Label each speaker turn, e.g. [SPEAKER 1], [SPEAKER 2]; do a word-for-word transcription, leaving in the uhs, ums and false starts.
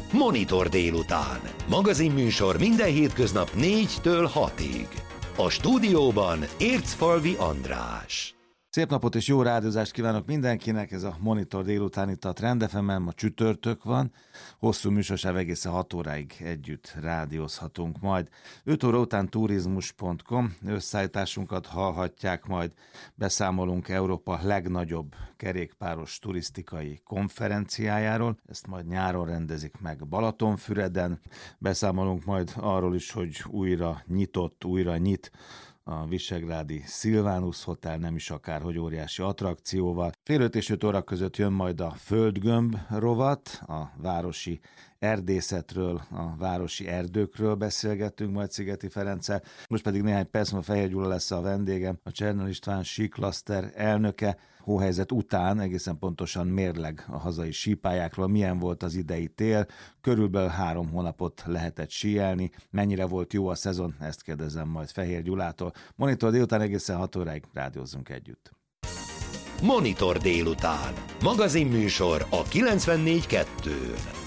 [SPEAKER 1] Monitor délután. Magazinműsor minden hétköznap négytől hatig. A stúdióban Ércfalvi András.
[SPEAKER 2] Szép napot és jó rádiózást kívánok mindenkinek, ez a Monitor délután itt a Trend ef emen, ma csütörtök van, hosszú műsorsáv egészen hat óráig együtt rádiózhatunk majd. öt óra után turizmus pont com összeállításunkat hallhatják, majd beszámolunk Európa legnagyobb kerékpáros turisztikai konferenciájáról, ezt majd nyáron rendezik meg Balatonfüreden, beszámolunk majd arról is, hogy újra nyitott, újra nyit a visegrádi Silvanus Hotel, nem is akárhogy óriási attrakcióval. Fél öt és öt óra között jön majd a Földgömb rovat, a városi erdészetről, a városi erdőkről beszélgettünk majd Szigeti Ferenccel. Most pedig néhány perc múlva Fehér Gyula lesz a vendégem, a Csernel István síklaszter elnöke. Hóhelyzet után egészen pontosan mérleg a hazai sípályákról, milyen volt az idei tél, körülbelül három hónapot lehetett síelni, mennyire volt jó a szezon, ezt kérdezem majd Fehér Gyulától. Monitor délután egészen hat óráig rádiózzunk együtt.
[SPEAKER 1] Monitor délután. Magazinműsor a kilencvennégy kettőn.